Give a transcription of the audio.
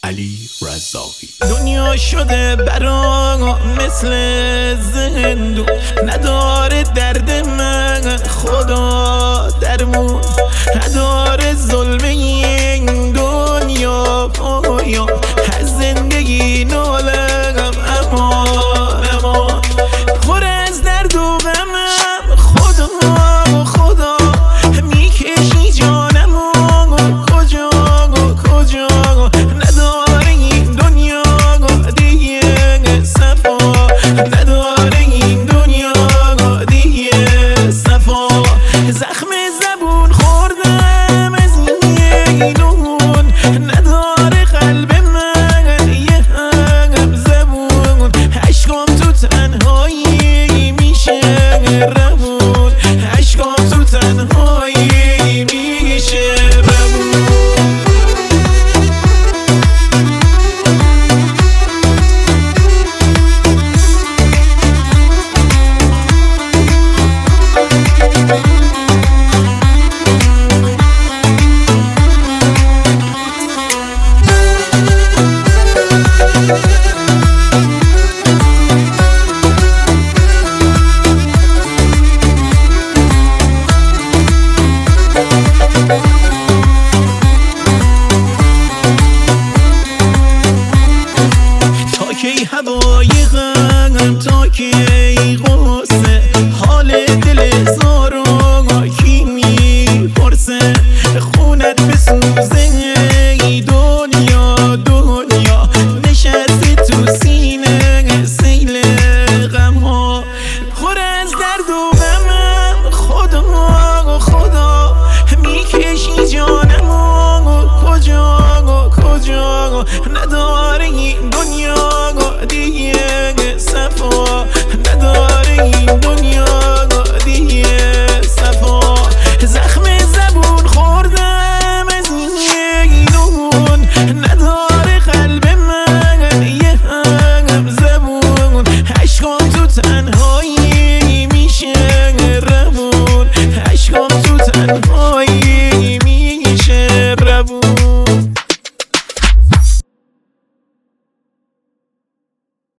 علی رزاقی. دنیا شده برام مثل زندون، نداره درد من خدا درمون، نداره ظلم این دنیا پایا، از زندگی نالم اما پر از درد و غمم خدا میکشی جانمو کجا نداره این دنیا دیگه صفا، نداره این دنیا دیگه صفا. زخم زبون خوردم از این دون، نداره قلب من یه هم زبون، عشقم تو تنهایی میشه روون، عشقم تو تنهایی میشه روون. کی هوای غم تا کی غصه، حال دل زارو کی میپرسه، خونت بسوزه ای دنیا نشستی تو سینه سیل غم ها، پر از درد و غمم خدا میکشی جانمو کجا نداره